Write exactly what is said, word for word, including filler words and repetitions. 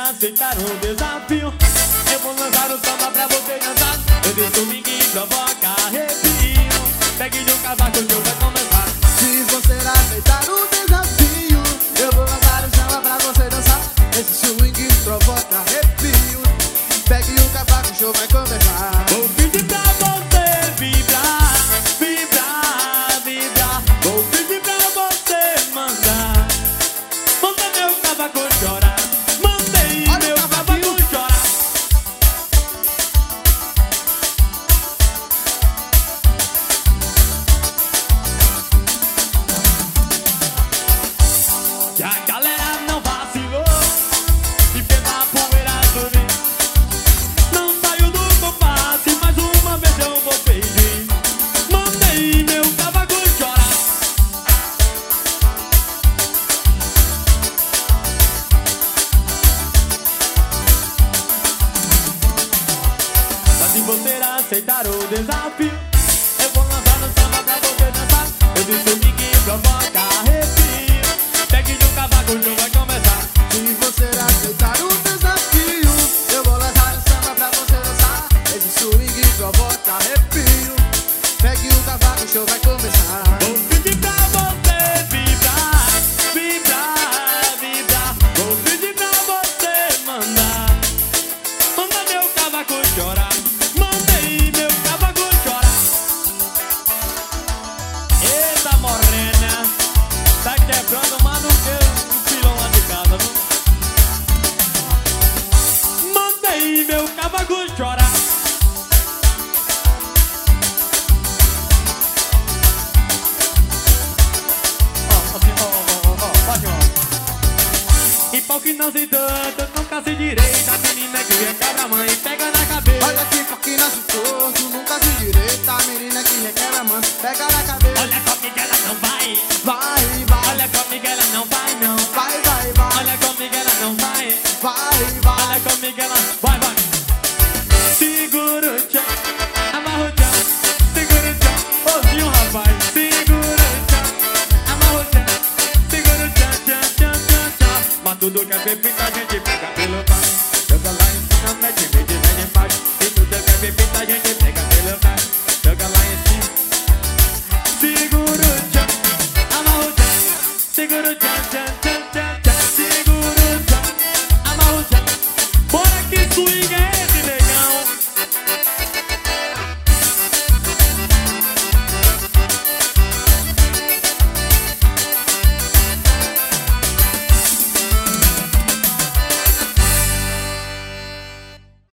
aceitar o desafio, eu vou lançar o samba pra você dançar. Esse swing que provoca arrepio, pegue de um cavaco que eu vou começar. Se você aceitar o desafio, eu vou lançar o samba pra você dançar. Esse swing que provoca arrepio, pegue o cavaco, o show vai começar. Vou pedir pra você vibrar, vibrar, vibrar. Vou pedir pra você mandar, manda meu cavaco chorar. Mandei meu cavaco chorar. Que a galera não vacilou e fez a poeira subir. Não saiu do compasso, mais uma vez eu vou pedir. Mandei meu cavaco chorar. Mas se você aceitar o desafio, eu vou lançar no samba pra você dançar. Eu disse o que provoca arrepio, pegue de um cavaco, o show vai começar. Se você aceitar o desafio, eu vou lançar o samba pra você dançar. Esse swing que provoca arrepio, pegue o cavaco, o show vai começar. Vou pedir pra você vibrar, vibrar, vibrar. Vou pedir pra você mandar, manda meu cavaco chorar. Mandei meu cavaco chorar. Eita morena, tá quebrando mais do que o pilão lá de casa, viu? Mandei meu cavaco chorar. E pau que não se dança, nunca se direita. A menina que requebra a mãe, pega na cabeça. Olha que pau que nasce torto, nunca se direita. A menina que requebra a mão, pega na cabeça. Olha comigo ela não vai, Vai, vai, olha comigo ela não vai não. vai, vai, vai, Olha comigo ela não vai, vai, vai. olha comigo ela vai, vai. Segura o tchan, amarra o tchan, segura o tchan, ouviu rapaz. Segura o tchan, amarra o tchan, segura o tchan, tchan, tchan, tchan, tchan. Mas tudo que é bebida a gente pega pelo baixo. Joga lá em cima, mete, mete, mete embaixo. E tudo que é bebida a gente pega pelo baixo. Joga lá em cima. Segura o tchan, amarra o tchan, segura o tchan, tchan, tchan, tchan, tchan. Segura o tchan, amarra o tchan. Bora que swing